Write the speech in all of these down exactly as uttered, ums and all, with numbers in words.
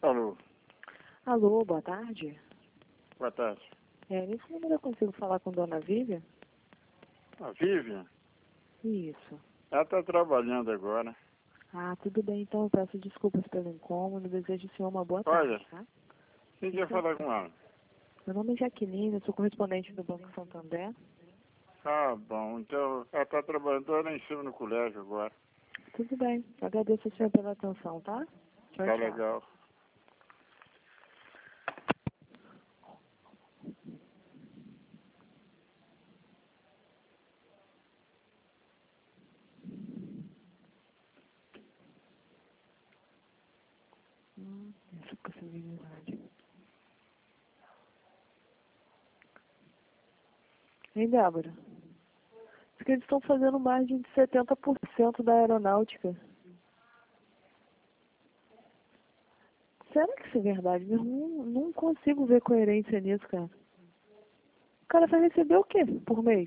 Alô, Alô, boa tarde. boa tarde. É, nesse número eu consigo falar com Dona Vivian? A Vivian, Isso. ela está trabalhando agora. Ah, tudo bem, então eu peço desculpas pelo incômodo, desejo ao senhor uma boa Olha, tarde, tá? quem quer Então, falar com ela? meu nome é Jaqueline, eu sou correspondente do Banco Santander. Ah, bom, então ela está trabalhando lá em cima no colégio agora. Tudo bem, agradeço ao senhor pela atenção, tá? Tchau, Tá tchau. legal. Hum, essa possibilidade. Hein, Débora? Diz que eles estão fazendo margem de setenta por cento da aeronáutica. Será que isso é verdade? Eu não, não consigo ver coerência nisso, cara. O cara vai receber o quê por mês?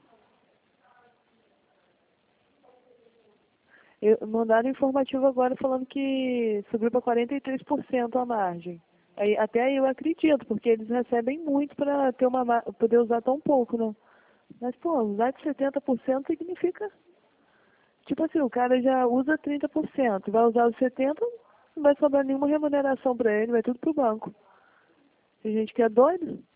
Eu, mandaram informativo agora falando que subiu para quarenta e três por cento a margem. Aí, até aí eu acredito, porque eles recebem muito para ter uma ma- poder usar tão pouco, né? Mas, pô, usar de setenta por cento significa... Tipo assim, o cara já usa trinta por cento, vai usar os setenta por cento, não vai sobrar nenhuma remuneração para ele, vai tudo pro banco. Tem gente que é doido.